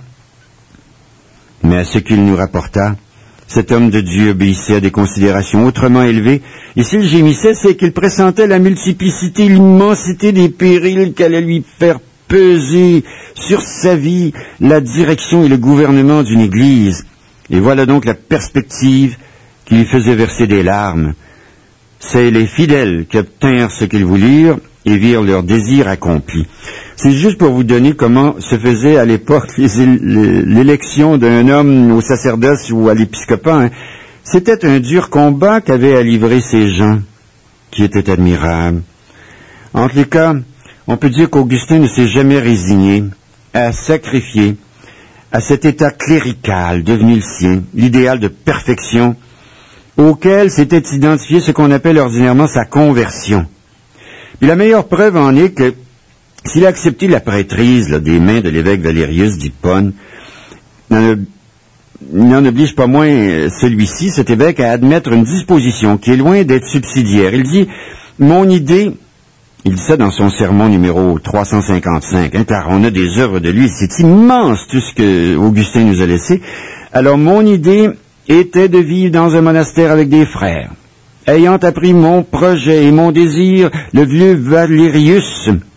Mais à ce qu'il nous rapporta, cet homme de Dieu obéissait à des considérations autrement élevées, et s'il gémissait, c'est qu'il pressentait la multiplicité, l'immensité des périls qu'allait lui faire peser sur sa vie la direction et le gouvernement d'une Église. Et voilà donc la perspective qui lui faisait verser des larmes. C'est les fidèles qui obtinrent ce qu'ils voulurent et virent leur désir accompli. C'est juste pour vous donner comment se faisait à l'époque l'élection d'un homme au sacerdoce ou à l'épiscopat. C'était un dur combat qu'avaient à livrer ces gens, qui étaient admirables. En tous les cas, on peut dire qu'Augustin ne s'est jamais résigné à sacrifier à cet état clérical devenu le sien, l'idéal de perfection, auquel s'était identifié ce qu'on appelle ordinairement sa conversion. Puis la meilleure preuve en est que s'il a accepté la prêtrise des mains de l'évêque Valérius d'Hippone, il n'en oblige pas moins celui-ci, cet évêque, à admettre une disposition qui est loin d'être subsidiaire. Il dit, mon idée, il dit ça dans son sermon numéro 355, car on a des œuvres de lui, c'est immense tout ce que Augustin nous a laissé. Alors mon idée était de vivre dans un monastère avec des frères. Ayant appris mon projet et mon désir, le vieux Valérius,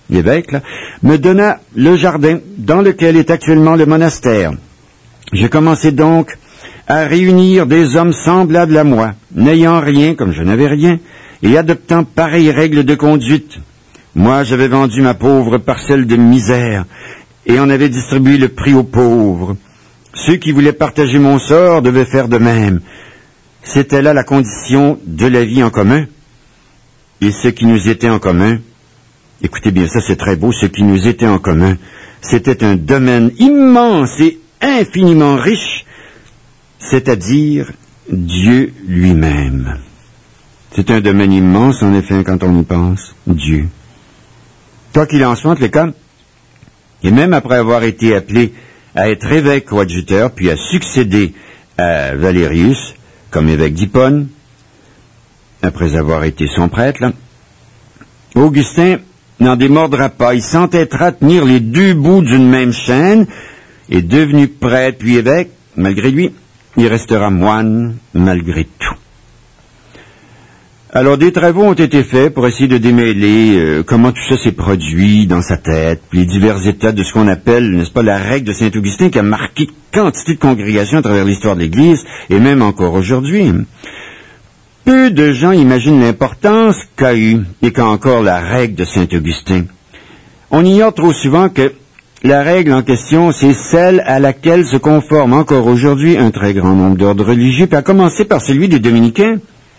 l'évêque, là, me donna le jardin dans lequel est actuellement le monastère. Je commençai donc à réunir des hommes semblables à moi, n'ayant rien comme je n'avais rien, et adoptant pareilles règles de conduite. Moi, j'avais vendu ma pauvre parcelle de misère, et en avais distribué le prix aux pauvres. Ceux qui voulaient partager mon sort devaient faire de même. C'était là la condition de la vie en commun. Et ce qui nous était en commun, écoutez bien ça, c'est très beau, ce qui nous était en commun, c'était un domaine immense et infiniment riche, c'est-à-dire Dieu lui-même. C'est un domaine immense, en effet, quand on y pense, Dieu. Quoi qu'il en soit, en tous les cas, et même après avoir été appelé à être évêque coadjuteur, puis à succéder à Valérius comme évêque d'Hippone, après avoir été son prêtre, là, Augustin n'en démordra pas. Il s'entêtera à tenir les deux bouts d'une même chaîne, et devenu prêtre puis évêque, malgré lui, il restera moine malgré tout. Alors des travaux ont été faits pour essayer de démêler comment tout ça s'est produit dans sa tête, puis les divers états de ce qu'on appelle, n'est-ce pas, la règle de Saint-Augustin qui a marqué quantité de congrégations à travers l'histoire de l'Église, et même encore aujourd'hui. Peu de gens imaginent l'importance qu'a eu et qu'a encore la règle de Saint-Augustin. On ignore trop souvent que la règle en question, c'est celle à laquelle se conforme encore aujourd'hui un très grand nombre d'ordres religieux, puis à commencer par celui des Dominicains.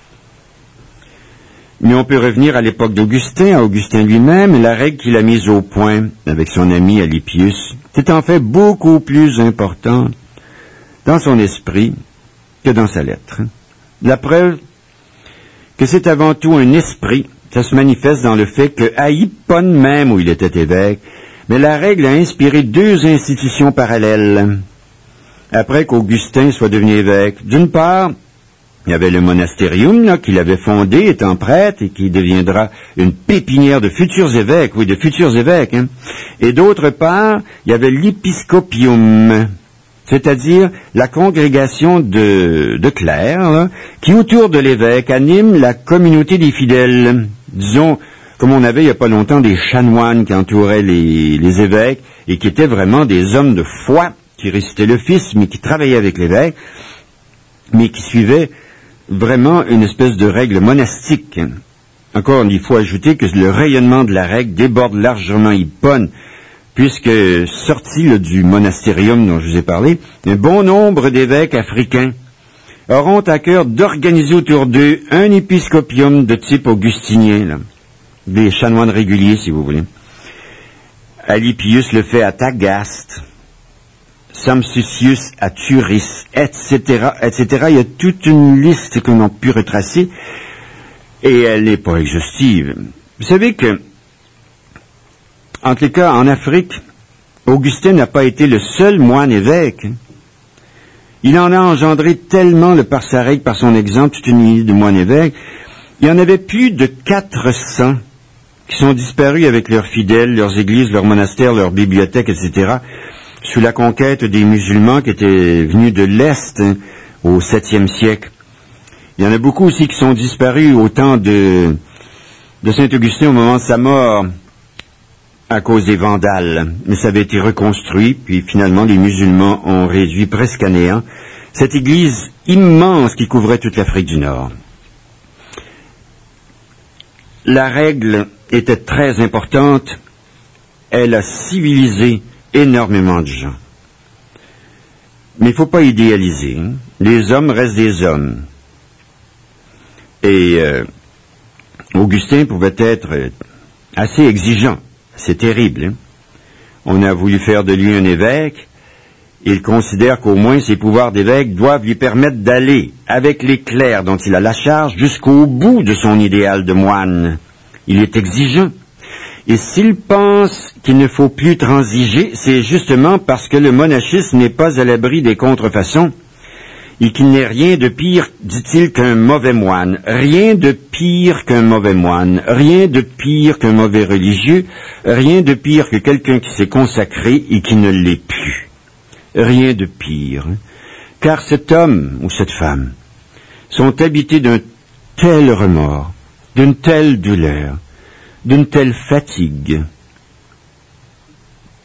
Mais on peut revenir à l'époque d'Augustin, à Augustin lui-même, et la règle qu'il a mise au point avec son ami Alypius, c'est en fait beaucoup plus important dans son esprit que dans sa lettre. La preuve que c'est avant tout un esprit, ça se manifeste dans le fait qu'à Hippone même, où il était évêque, mais la règle a inspiré deux institutions parallèles, après qu'Augustin soit devenu évêque. D'une part, il y avait le monastérium là, qu'il avait fondé étant prêtre et qui deviendra une pépinière de futurs évêques, oui, de futurs évêques. Hein. Et d'autre part, il y avait l'épiscopium, c'est-à-dire la congrégation de clercs là, qui, autour de l'évêque, anime la communauté des fidèles. Disons, comme on avait il n'y a pas longtemps des chanoines qui entouraient les évêques et qui étaient vraiment des hommes de foi, qui récitaient l'office, mais qui travaillaient avec l'évêque, mais qui suivaient vraiment une espèce de règle monastique. Encore, il faut ajouter que le rayonnement de la règle déborde largement Hippone, puisque, sorti là, du monastérium dont je vous ai parlé, un bon nombre d'évêques africains auront à cœur d'organiser autour d'eux un épiscopium de type augustinien, là. Des chanoines réguliers, si vous voulez. Alypius le fait à Tagaste, Samsucius à Turis, etc., etc. Il y a toute une liste que l'on a pu retracer, et elle n'est pas exhaustive. Vous savez que, en tous les cas, en Afrique, Augustin n'a pas été le seul moine évêque. Il en a engendré tellement, par sa règle, par son exemple, toute une unité de moines évêques. Il y en avait plus de 400 qui sont disparus avec leurs fidèles, leurs églises, leurs monastères, leurs bibliothèques, etc., sous la conquête des musulmans qui étaient venus de l'Est au 7e siècle. Il y en a beaucoup aussi qui sont disparus au temps de Saint-Augustin au moment de sa mort à cause des Vandales. Mais ça avait été reconstruit, puis finalement les musulmans ont réduit presque à néant cette église immense qui couvrait toute l'Afrique du Nord. La règle était très importante. Elle a civilisé énormément de gens. Mais il ne faut pas idéaliser. Hein? Les hommes restent des hommes. Et Augustin pouvait être assez exigeant. C'est terrible. Hein? On a voulu faire de lui un évêque. Il considère qu'au moins ses pouvoirs d'évêque doivent lui permettre d'aller, avec les clercs dont il a la charge, jusqu'au bout de son idéal de moine. Il est exigeant. Et s'il pense qu'il ne faut plus transiger, c'est justement parce que le monachisme n'est pas à l'abri des contrefaçons et qu'il n'est rien de pire, dit-il, qu'un mauvais moine. Rien de pire qu'un mauvais moine, rien de pire qu'un mauvais religieux, rien de pire que quelqu'un qui s'est consacré et qui ne l'est plus. Rien de pire. Car cet homme ou cette femme sont habités d'un tel remords, d'une telle douleur, d'une telle fatigue,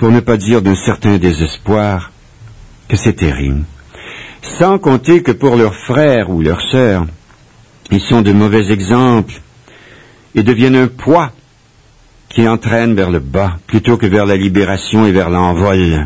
pour ne pas dire d'un certain désespoir, que c'est terrible. Sans compter que pour leurs frères ou leurs sœurs, ils sont de mauvais exemples et deviennent un poids qui entraîne vers le bas plutôt que vers la libération et vers l'envol.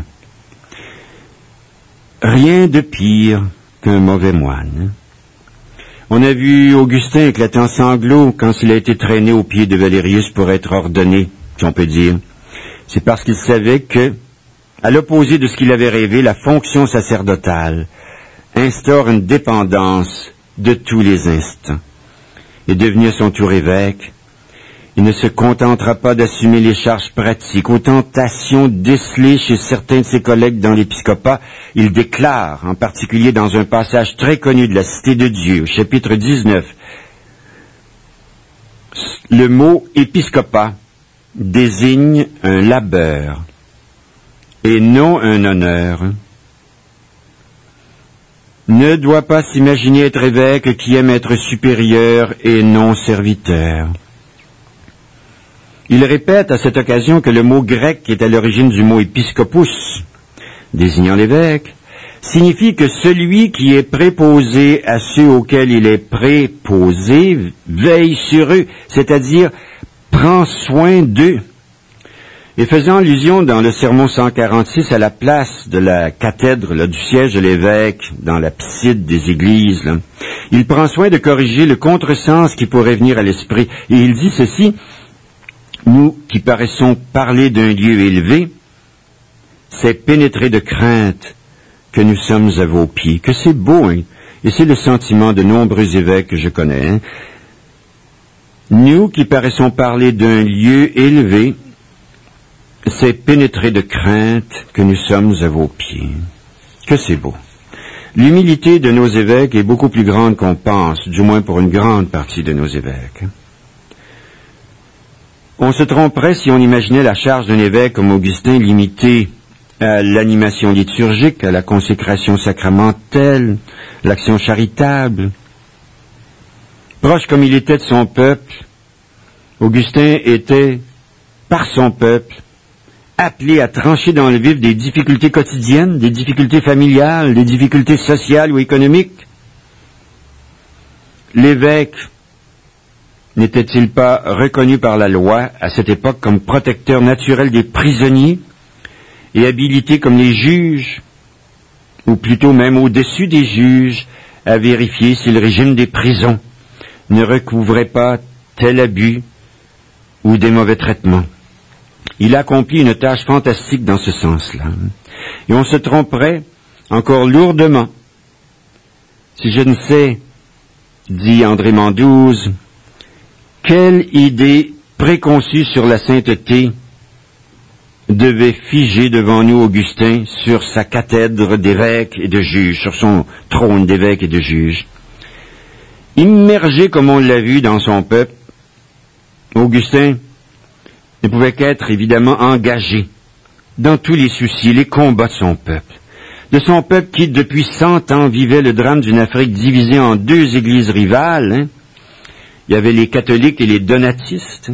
Rien de pire qu'un mauvais moine. On a vu Augustin éclater en sanglots quand il a été traîné au pied de Valérius pour être ordonné, si on peut dire. C'est parce qu'il savait que, à l'opposé de ce qu'il avait rêvé, la fonction sacerdotale instaure une dépendance de tous les instants. Et devenu à son tour évêque, il ne se contentera pas d'assumer les charges pratiques. Aux tentations décelées chez certains de ses collègues dans l'épiscopat, il déclare, en particulier dans un passage très connu de la Cité de Dieu, au chapitre 19, le mot épiscopat désigne un labeur et non un honneur. Ne doit pas s'imaginer être évêque qui aime être supérieur et non serviteur. Il répète à cette occasion que le mot grec qui est à l'origine du mot épiscopus, désignant l'évêque, signifie que celui qui est préposé à ceux auxquels il est préposé veille sur eux, c'est-à-dire prend soin d'eux. Et faisant allusion dans le sermon 146 à la place de la cathèdre, là, du siège de l'évêque, dans l'abside des églises, là, il prend soin de corriger le contresens qui pourrait venir à l'esprit. Et il dit ceci: nous qui paraissons parler d'un lieu élevé, c'est pénétrer de crainte que nous sommes à vos pieds. Que c'est beau, hein? Et c'est le sentiment de nombreux évêques que je connais. Hein? Nous qui paraissons parler d'un lieu élevé, c'est pénétrer de crainte que nous sommes à vos pieds. Que c'est beau. L'humilité de nos évêques est beaucoup plus grande qu'on pense, du moins pour une grande partie de nos évêques. On se tromperait si on imaginait la charge d'un évêque comme Augustin limitée à l'animation liturgique, à la consécration sacramentelle, l'action charitable. Proche comme il était de son peuple, Augustin était, par son peuple, appelé à trancher dans le vif des difficultés quotidiennes, des difficultés familiales, des difficultés sociales ou économiques. L'évêque n'était-il pas reconnu par la loi à cette époque comme protecteur naturel des prisonniers et habilité comme les juges, ou plutôt même au-dessus des juges, à vérifier si le régime des prisons ne recouvrait pas tel abus ou des mauvais traitements? Il accomplit une tâche fantastique dans ce sens-là. Et on se tromperait encore lourdement si je ne sais, dit André Mandouze, quelle idée préconçue sur la sainteté devait figer devant nous Augustin sur sa cathèdre d'évêque et de juge, sur son trône d'évêque et de juge. Immergé comme on l'a vu dans son peuple, Augustin ne pouvait qu'être évidemment engagé dans tous les soucis, les combats de son peuple qui depuis 100 ans vivait le drame d'une Afrique divisée en deux églises rivales. Hein. Il y avait les catholiques et les donatistes.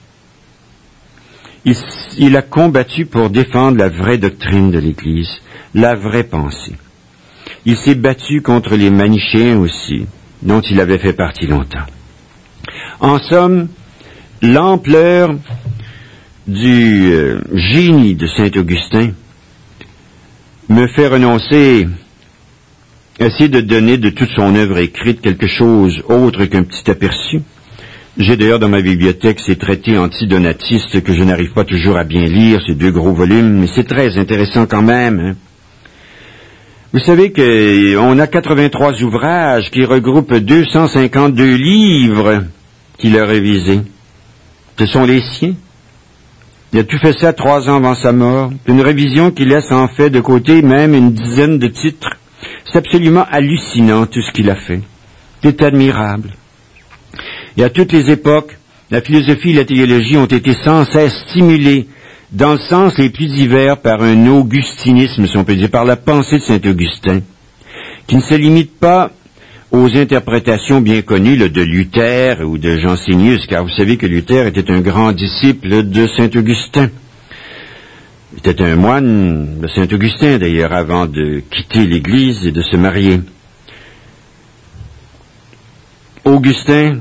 Il a combattu pour défendre la vraie doctrine de l'Église, la vraie pensée. Il s'est battu contre les manichéens aussi, dont il avait fait partie longtemps. En somme, l'ampleur du génie de saint Augustin me fait renoncer, essayer de donner de toute son œuvre écrite quelque chose autre qu'un petit aperçu. J'ai d'ailleurs dans ma bibliothèque ces traités antidonatistes que je n'arrive pas toujours à bien lire, ces 2 gros volumes, mais c'est très intéressant quand même. Hein. Vous savez qu'on a 83 ouvrages qui regroupent 252 livres qu'il a révisés. Ce sont les siens. Il a tout fait ça 3 ans avant sa mort. Une révision qui laisse en fait de côté même une dizaine de titres. C'est absolument hallucinant tout ce qu'il a fait. C'est admirable. Et à toutes les époques, la philosophie et la théologie ont été sans cesse stimulées dans le sens les plus divers par un augustinisme, si on peut dire, par la pensée de saint Augustin, qui ne se limite pas aux interprétations bien connues de Luther ou de Jansénius, car vous savez que Luther était un grand disciple de saint Augustin. C'était un moine de Saint-Augustin, d'ailleurs, avant de quitter l'Église et de se marier. Augustin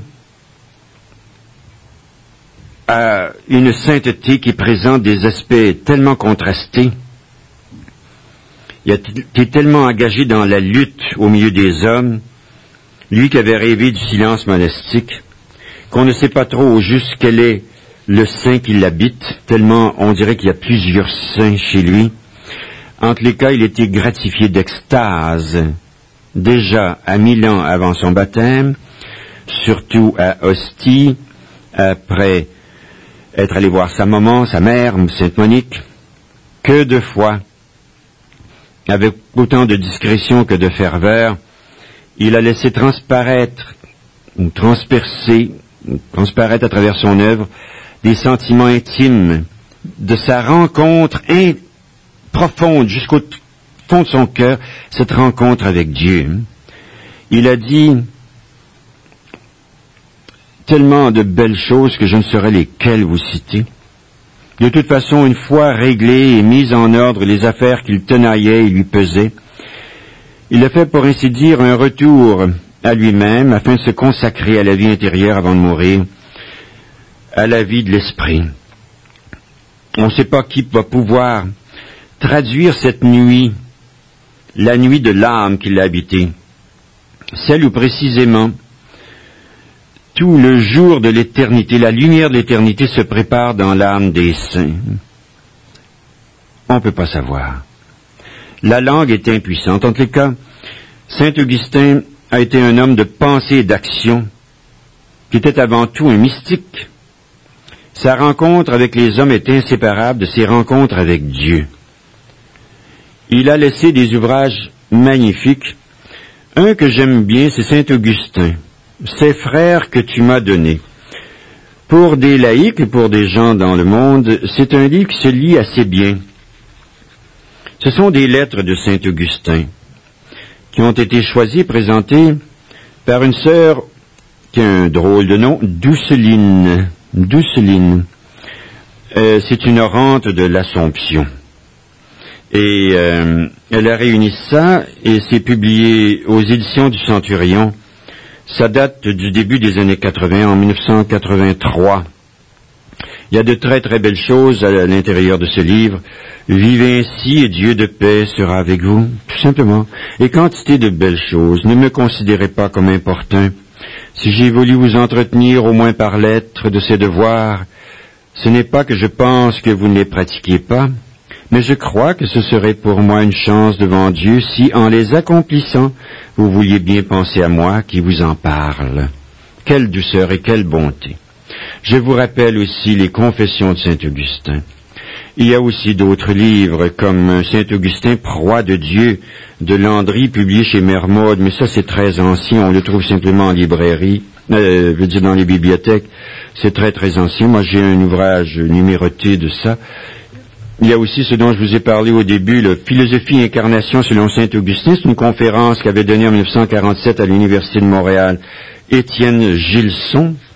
a une sainteté qui présente des aspects tellement contrastés. Il a été tellement engagé dans la lutte au milieu des hommes, lui qui avait rêvé du silence monastique, qu'on ne sait pas trop au juste quel est le saint qui l'habite, tellement on dirait qu'il y a plusieurs saints chez lui. En tous les cas, il était gratifié d'extase, déjà à Milan avant son baptême, surtout à Ostie, après être allé voir sa maman, sa mère, Sainte Monique, que de fois, avec autant de discrétion que de ferveur, il a laissé transparaître à travers son œuvre, des sentiments intimes de sa rencontre profonde jusqu'au fond de son cœur, cette rencontre avec Dieu. Il a dit tellement de belles choses que je ne saurais lesquelles vous citer. De toute façon, une fois réglées et mises en ordre les affaires qu'il tenaillait et lui pesaient, il a fait, pour ainsi dire, un retour à lui-même afin de se consacrer à la vie intérieure avant de mourir, à la vie de l'esprit. On ne sait pas qui va pouvoir traduire cette nuit, la nuit de l'âme qui l'a habitée, celle où précisément tout le jour de l'éternité, la lumière de l'éternité se prépare dans l'âme des saints. On ne peut pas savoir. La langue est impuissante. En tous les cas, saint Augustin a été un homme de pensée et d'action, qui était avant tout un mystique. Sa rencontre avec les hommes est inséparable de ses rencontres avec Dieu. Il a laissé des ouvrages magnifiques. Un que j'aime bien, c'est saint Augustin, Ces frères que tu m'as donnés. Pour des laïcs et pour des gens dans le monde, c'est un livre qui se lit assez bien. Ce sont des lettres de saint Augustin qui ont été choisies et présentées par une sœur qui a un drôle de nom, Douceline. C'est une orante de l'Assomption. Et elle a réuni ça et c'est publié aux éditions du Centurion. Ça date du début des années 80, en 1983. Il y a de très très belles choses à l'intérieur de ce livre. Vivez ainsi et Dieu de paix sera avec vous, tout simplement. Et quantité de belles choses. Ne me considérez pas comme importun. Si j'ai voulu vous entretenir au moins par lettre de ces devoirs, ce n'est pas que je pense que vous ne les pratiquiez pas, mais je crois que ce serait pour moi une chance devant Dieu si, en les accomplissant, vous vouliez bien penser à moi qui vous en parle. Quelle douceur et quelle bonté. Je vous rappelle aussi les confessions de saint Augustin. Il y a aussi d'autres livres, comme saint Augustin, proie de Dieu, de Landry, publié chez Mermode, mais ça c'est très ancien, on le trouve simplement en librairie, dans les bibliothèques. C'est très très ancien. Moi j'ai un ouvrage numéroté de ça. Il y a aussi ce dont je vous ai parlé au début, le Philosophie et incarnation selon saint Augustin. C'est une conférence qu'avait donnée en 1947 à l'Université de Montréal Étienne Gilson.